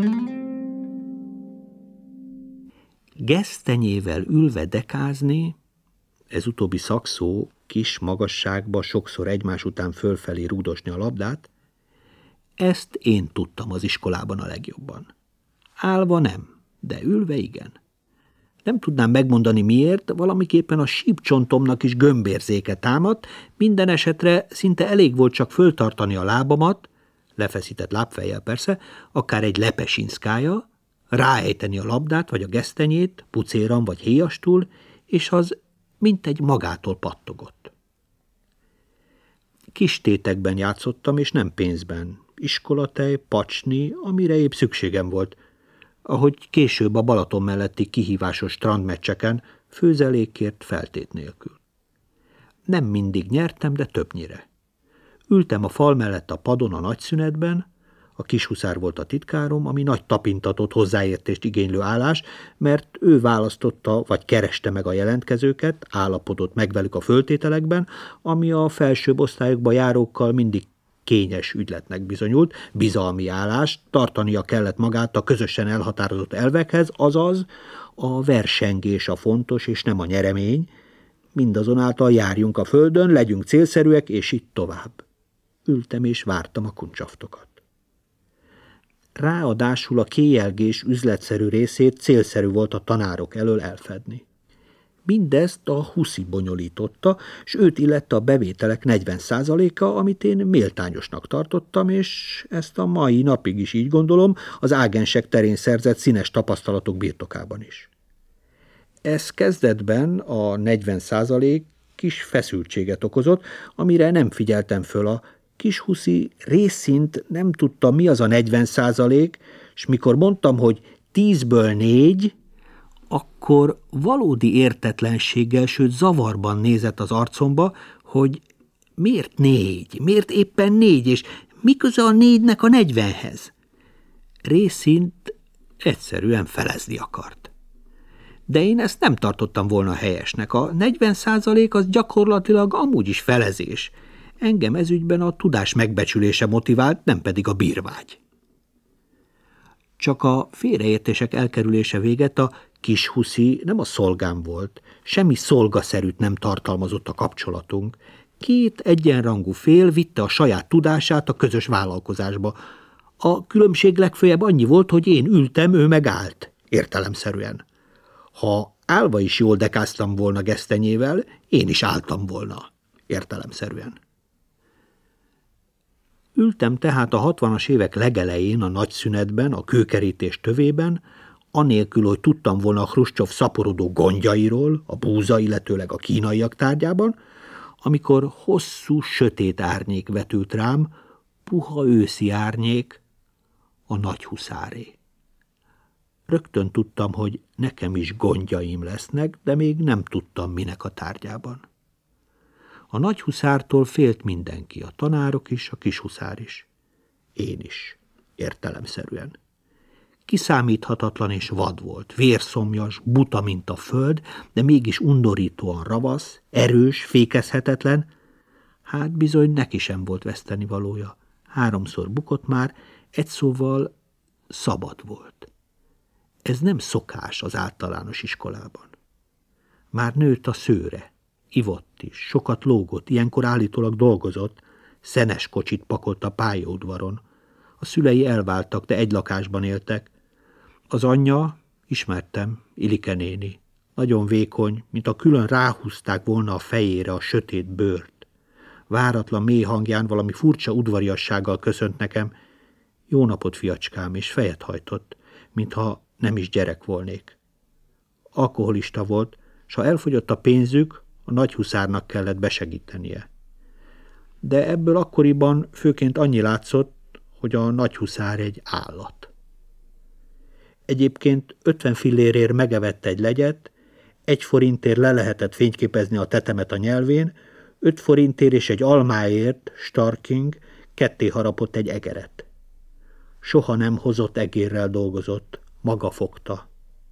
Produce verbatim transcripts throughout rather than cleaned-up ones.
Gesztenyével ülve dekázni, ez utóbbi szakszó kis magasságba sokszor egymás után fölfelé rúdosni a labdát, ezt én tudtam az iskolában a legjobban. Állva nem, de ülve igen. Nem tudnám megmondani miért, valamiképpen a sípcsontomnak is gömbérzéke támadt, minden esetre szinte elég volt csak föltartani a lábamat, lefeszített lábfejjel persze, akár egy lepesinszkája, ráejteni a labdát vagy a gesztenyét, pucéran vagy héjastul, és az mintegy magától pattogott. Kis tétekben játszottam, és nem pénzben. Iskolatej, pacsni, amire épp szükségem volt, ahogy később a Balaton melletti kihívásos strandmeccseken, főzelékért feltét nélkül. Nem mindig nyertem, de többnyire. Ültem a fal mellett a padon a nagyszünetben, a kishuszár volt a titkárom, ami nagy tapintatot, hozzáértést igénylő állás, mert ő választotta vagy kereste meg a jelentkezőket, állapodott meg velük a föltételekben, ami a felsőbb osztályokba járókkal mindig kényes ügyletnek bizonyult, bizalmi állás, tartania kellett magát a közösen elhatározott elvekhez, azaz a versengés a fontos, és nem a nyeremény, mindazonáltal járjunk a földön, legyünk célszerűek, és így tovább. Ültem és vártam a kuncsaftokat. Ráadásul a kéjelgés üzletszerű részét célszerű volt a tanárok elől elfedni. Mindezt a huszi bonyolította, s őt illette a bevételek negyven százaléka, amit én méltányosnak tartottam, és ezt a mai napig is így gondolom, az ágensek terén szerzett színes tapasztalatok birtokában is. Ez kezdetben a negyven százalék kis feszültséget okozott, amire nem figyeltem föl. A kis huszi részint nem tudta, mi az a negyven százalék, s mikor mondtam, hogy tízből négy, akkor valódi értetlenséggel, sőt zavarban nézett az arcomba, hogy miért négy, miért éppen négy, és mi köze a négynek a negyvenhez? Részint egyszerűen felezni akart. De én ezt nem tartottam volna helyesnek. A negyven százalék az gyakorlatilag amúgy is felezés. Engem ezügyben a tudás megbecsülése motivált, nem pedig a bírvágy. Csak a félreértések elkerülése véget a kis huszi nem a szolgám volt, semmi szolgaszerűt nem tartalmazott a kapcsolatunk. Két egyenrangú fél vitte a saját tudását a közös vállalkozásba. A különbség legfőjebb annyi volt, hogy én ültem, ő meg állt, értelemszerűen. Ha állva is jól dekáztam volna gesztenyével, én is álltam volna, értelemszerűen. Ültem tehát a hatvanas évek legelején a nagy szünetben, a kőkerítés tövében, anélkül, hogy tudtam volna a Hruscsov szaporodó gondjairól, a búza, illetőleg a kínaiak tárgyában, amikor hosszú, sötét árnyék vetült rám, puha őszi árnyék, a nagy huszáré. Rögtön tudtam, hogy nekem is gondjaim lesznek, de még nem tudtam, minek a tárgyában. A nagy huszártól félt mindenki, a tanárok is, a kis huszár is. Én is, értelemszerűen. Kiszámíthatatlan és vad volt, vérszomjas, buta, mint a föld, de mégis undorítóan ravasz, erős, fékezhetetlen. Hát bizony neki sem volt vesztenivalója. Háromszor bukott már, egy szóval szabad volt. Ez nem szokás az általános iskolában. Már nőtt a szőre, ivott is, sokat lógott, ilyenkor állítólag dolgozott, szenes kocsit pakolt a pályaudvaron. A szülei elváltak, de egy lakásban éltek. Az anyja, ismertem, Ilike néni, nagyon vékony, mint a külön ráhúzták volna a fejére a sötét bőrt. Váratlan mély hangján valami furcsa udvariassággal köszönt nekem. Jó napot, fiacskám, és fejet hajtott, mintha nem is gyerek volnék. Alkoholista volt, s ha elfogyott a pénzük, a nagy huszárnak kellett besegítenie. De ebből akkoriban főként annyi látszott, hogy a nagy huszár egy állat. Egyébként ötven fillérért megevett egy legyet, egy forintért le lehetett fényképezni a tetemet a nyelvén, öt forintért és egy almáért, Starking, ketté harapott egy egeret. Soha nem hozott egérrel dolgozott, maga fogta.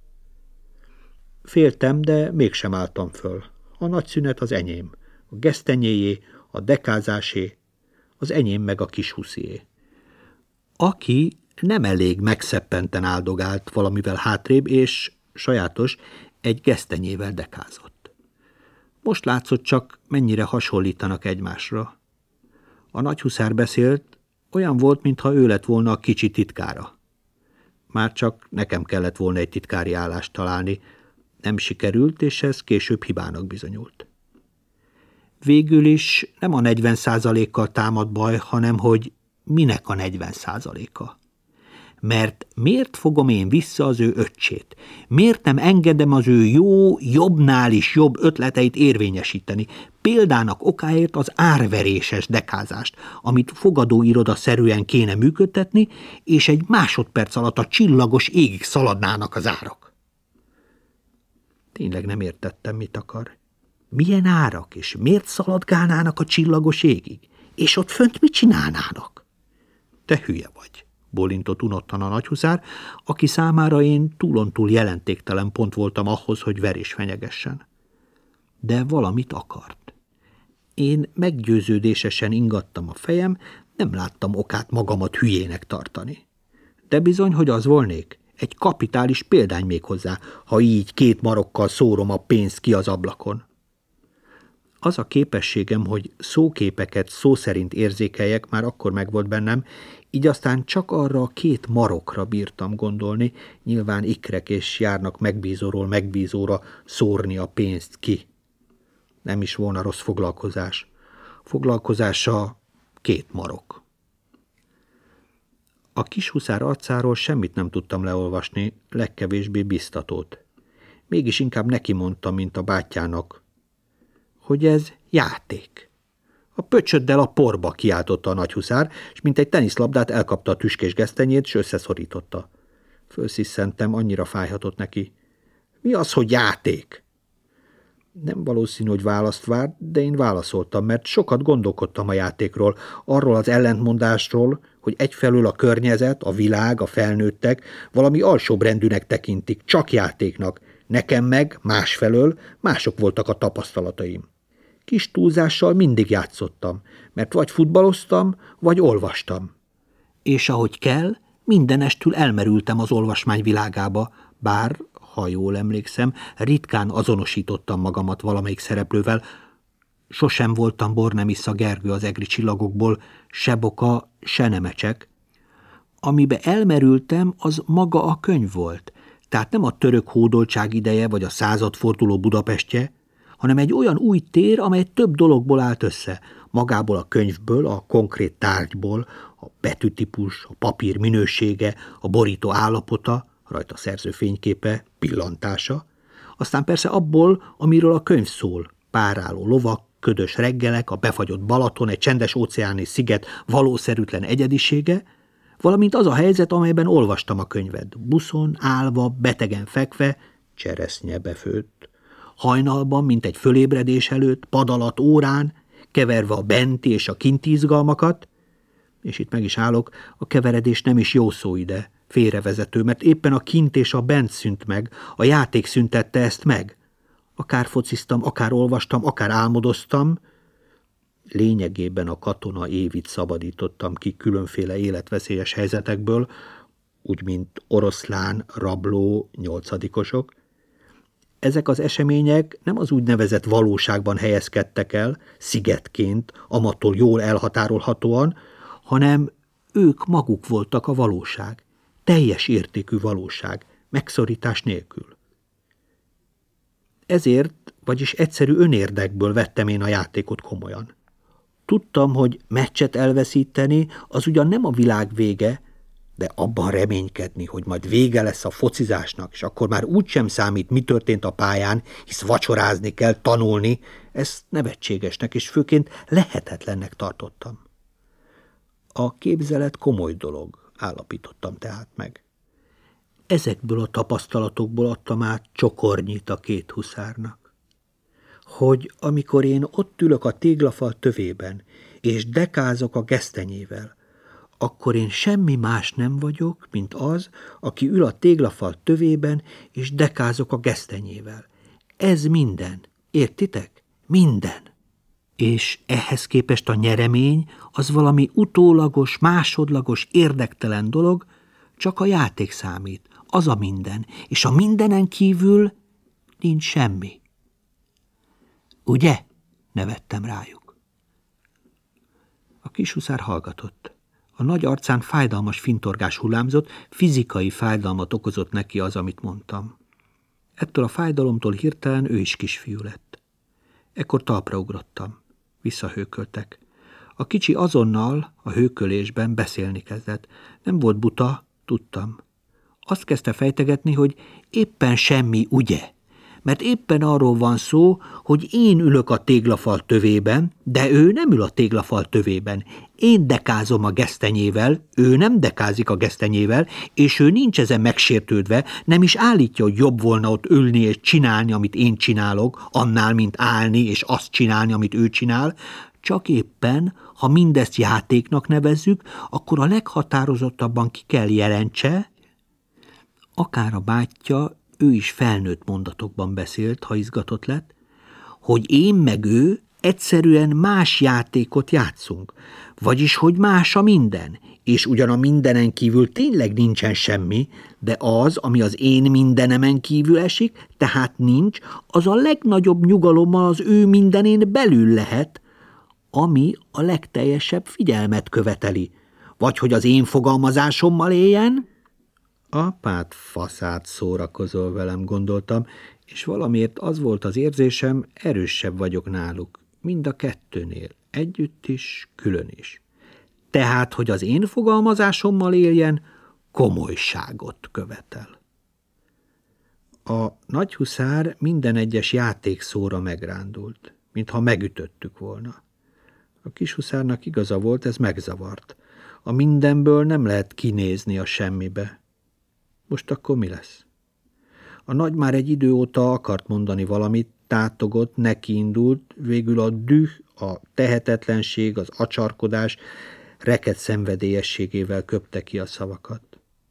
Féltem, de mégsem álltam föl. A nagy szünet az enyém, a gesztenyéjé, a dekázásé, az enyém meg a kis huszié. Aki nem elég megszeppenten áldogált valamivel hátrébb, és sajátos, egy gesztenyével dekázott. Most látszott csak, mennyire hasonlítanak egymásra. A nagyhuszár beszélt, olyan volt, mintha ő lett volna a kicsi titkára. Már csak nekem kellett volna egy titkári állást találni. Nem sikerült, és ez később hibának bizonyult. Végül is nem a negyven százalékkal támad baj, hanem hogy minek a negyven százaléka. Mert miért fogom én vissza az ő öccsét? Miért nem engedem az ő jó, jobbnál is jobb ötleteit érvényesíteni? Példának okáért az árveréses dekázást, amit fogadóiroda szerűen kéne működtetni, és egy másodperc alatt a csillagos égig szaladnának az árak. Tényleg nem értettem, mit akar. Milyen árak, és miért szaladgálnának a csillagos égig? És ott fönt mit csinálnának? Te hülye vagy, bólintott unottan a nagyhuszár, aki számára én túlontúl jelentéktelen pont voltam ahhoz, hogy verés fenyegessen. De valamit akart. Én meggyőződésesen ingattam a fejem, nem láttam okát magamat hülyének tartani. De bizony, hogy az volnék, egy kapitális példány még hozzá, ha így két marokkal szórom a pénzt ki az ablakon. Az a képességem, hogy szóképeket szó szerint érzékeljek, már akkor megvolt bennem, így aztán csak arra a két marokra bírtam gondolni, nyilván ikrek és járnak megbízóról megbízóra szórni a pénzt ki. Nem is volna rossz foglalkozás. Foglalkozása két marok. A kis huszár arcáról semmit nem tudtam leolvasni, legkevésbé biztatót. Mégis inkább neki mondtam, mint a bátyjának, hogy ez játék. A pöcsöddel a porba, kiáltotta a nagyhuszár, és mint egy teniszlabdát elkapta a tüskés gesztenyét, és összeszorította. Fölszisszentem, annyira fájhatott neki. Mi az, hogy játék? Nem valószínű, hogy választ várt, de én válaszoltam, mert sokat gondolkodtam a játékról, arról az ellentmondásról, hogy egyfelől a környezet, a világ, a felnőttek valami alsóbrendűnek tekintik, csak játéknak, nekem meg másfelől mások voltak a tapasztalataim. Kis túlzással mindig játszottam, mert vagy futballoztam, vagy olvastam. És ahogy kell, mindenestül elmerültem az olvasmány világába, bár, ha jól emlékszem, ritkán azonosítottam magamat valamelyik szereplővel. Sosem voltam Bornemissza Gergő az egri csillagokból, se Boka, se Nemecsek. Amibe elmerültem, az maga a könyv volt, tehát nem a török hódoltság ideje vagy a századforduló Budapestje, hanem egy olyan új tér, amely több dologból állt össze, magából a könyvből, a konkrét tárgyból, a betűtípus, a papír minősége, a borító állapota, rajta szerző fényképe, pillantása, aztán persze abból, amiről a könyv szól, páráló lovak, ködös reggelek, a befagyott Balaton, egy csendes óceáni sziget valószerűtlen egyedisége, valamint az a helyzet, amelyben olvastam a könyvet, buszon, állva, betegen fekve, cseresznye befőtt, hajnalban, mint egy fölébredés előtt, pad alatt, órán, keverve a benti és a kinti izgalmakat, és itt meg is állok, a keveredés nem is jó szó ide, félrevezető, mert éppen a kint és a bent szűnt meg, a játék szüntette ezt meg. Akár fociztam, akár olvastam, akár álmodoztam, lényegében a katona évit szabadítottam ki különféle életveszélyes helyzetekből, úgy, mint oroszlán, rabló, nyolcadikosok. Ezek az események nem az úgynevezett valóságban helyezkedtek el, szigetként, amattól jól elhatárolhatóan, hanem ők maguk voltak a valóság, teljes értékű valóság, megszorítás nélkül. Ezért, vagyis egyszerű önérdekből vettem én a játékot komolyan. Tudtam, hogy meccset elveszíteni, az ugyan nem a világ vége, de abban reménykedni, hogy majd vége lesz a focizásnak, és akkor már úgysem számít, mi történt a pályán, hisz vacsorázni kell, tanulni, ezt nevetségesnek és főként lehetetlennek tartottam. A képzelet komoly dolog, állapítottam tehát meg. Ezekből a tapasztalatokból adtam át csokornyit a két huszárnak. Hogy amikor én ott ülök a téglafal tövében, és dekázok a gesztenyével, akkor én semmi más nem vagyok, mint az, aki ül a téglafal tövében, és dekázok a gesztenyével. Ez minden. Értitek? Minden. És ehhez képest a nyeremény az valami utólagos, másodlagos, érdektelen dolog, Csak a játék számít, az a minden, és a mindenen kívül nincs semmi. Ugye? Nevettem rájuk. A kishuszár hallgatott. A nagy arcán fájdalmas fintorgás hullámzott, fizikai fájdalmat okozott neki az, amit mondtam. Ettől a fájdalomtól hirtelen ő is kisfiú lett. Ekkor talpra ugrottam. Visszahőköltek. A kicsi azonnal a hőkölésben beszélni kezdett. Nem volt buta, tudtam. Azt kezdte fejtegetni, hogy éppen semmi, ugye? Mert éppen arról van szó, hogy én ülök a téglafal tövében, de ő nem ül a téglafal tövében. Én dekázom a gesztenyével, ő nem dekázik a gesztenyével, és ő nincs ezen megsértődve, nem is állítja, hogy jobb volna ott ülni és csinálni, amit én csinálok, annál, mint állni és azt csinálni, amit ő csinál. Csak éppen, ha mindezt játéknak nevezzük, akkor a leghatározottabban ki kell jelentse, akár a bátyja, ő is felnőtt mondatokban beszélt, ha izgatott lett, hogy én meg ő egyszerűen más játékot játszunk, vagyis hogy más a minden, és ugyan a mindenen kívül tényleg nincsen semmi, de az, ami az én mindenemen kívül esik, tehát nincs, az a legnagyobb nyugalommal az ő mindenén belül lehet, ami a legteljesebb figyelmet követeli, vagy hogy az én fogalmazásommal éljen. Apát faszát szórakozol velem, gondoltam, és valamiért az volt az érzésem, erősebb vagyok náluk, mind a kettőnél, együtt is, külön is. Tehát, hogy az én fogalmazásommal éljen, komolyságot követel. A nagyhuszár minden egyes játékszóra megrándult, mintha megütöttük volna. A kishuszárnak igaza volt, ez megzavart. A mindenből nem lehet kinézni a semmibe. Most akkor mi lesz? A nagy már egy idő óta akart mondani valamit, tátogott, nekiindult, végül a düh, a tehetetlenség, az acsarkodás reket szenvedélyességével köpte ki a szavakat.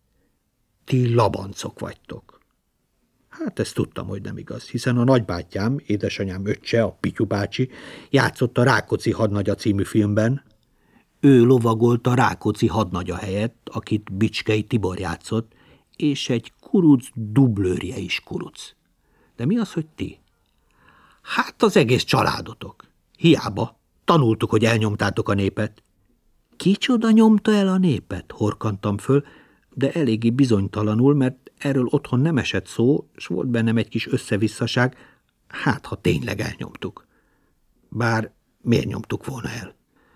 Ti labancok vagytok. Hát ezt tudtam, hogy nem igaz, hiszen a nagybátyám, édesanyám öccse, a Pityu bácsi játszott a Rákóczi hadnagya című filmben. Ő lovagolt a Rákóczi hadnagya helyett, akit Bicskei Tibor játszott, és egy kuruc dublőrje is kuruc. De mi az, hogy ti? Hát az egész családotok. Hiába. Tanultuk, hogy elnyomtátok a népet. Kicsoda nyomta el a népet? Horkantam föl, de eléggé bizonytalanul, mert erről otthon nem esett szó, s volt bennem egy kis összevisszaság, hát ha tényleg elnyomtuk. Bár miért nyomtuk volna el?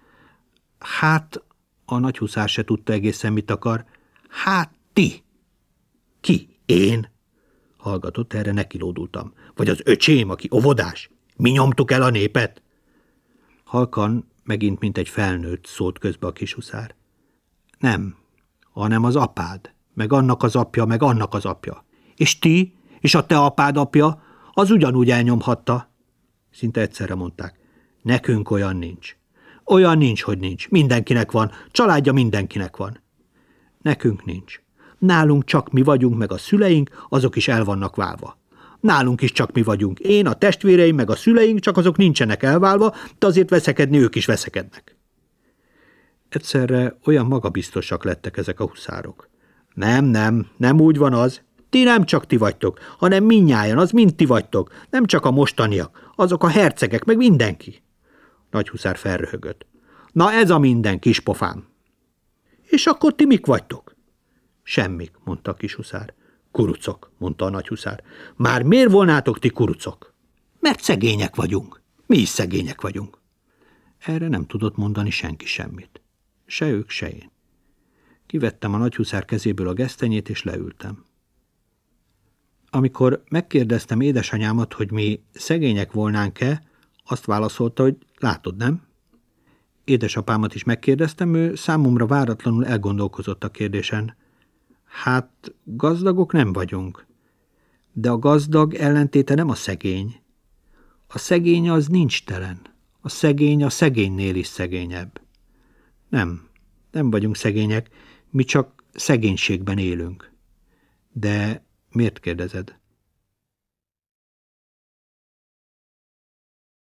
Hát, a nagyhuszár se tudta egészen, mit akar. Hát ti. Ki? Én? Hallgatott, erre nekilódultam. Vagy az öcsém, aki óvodás? Mi nyomtuk el a népet? Halkan, megint mint egy felnőtt, szólt közbe a kishuszár. Nem, hanem az apád, meg annak az apja, meg annak az apja. És ti, és a te apád apja, az ugyanúgy elnyomhatta. Szinte egyszerre mondták. Nekünk olyan nincs. Olyan nincs, hogy nincs. Mindenkinek van. Családja mindenkinek van. Nekünk nincs. Nálunk csak mi vagyunk, meg a szüleink, azok is el vannak válva. Nálunk is csak mi vagyunk. Én, a testvéreim, meg a szüleink, csak azok nincsenek elválva, de azért veszekedni ők is veszekednek. Egyszerre olyan magabiztosak lettek ezek a huszárok. Nem, nem, nem úgy van az. Ti nem csak ti vagytok, hanem mindnyájan, az mind ti vagytok. Nem csak a mostaniak, azok a hercegek, meg mindenki. Nagyhuszár felröhögött. Na ez a minden, kispofám. És akkor ti mik vagytok? Semmik, mondta a kishuszár. Kurucok, mondta a nagyhuszár. Már miért volnátok ti kurucok? Mert szegények vagyunk. Mi is szegények vagyunk. Erre nem tudott mondani senki semmit. Se ők, se én. Kivettem a nagyhuszár kezéből a gesztenyét, és leültem. Amikor megkérdeztem édesanyámat, hogy mi szegények volnánk-e, azt válaszolta, hogy látod, nem? Édesapámat is megkérdeztem, ő számomra váratlanul elgondolkozott a kérdésen. Hát gazdagok nem vagyunk, de a gazdag ellentéte nem a szegény. A szegény az nincs telen. A szegény a szegénynél is szegényebb. Nem, nem vagyunk szegények, mi csak szegénységben élünk. De miért kérdezed?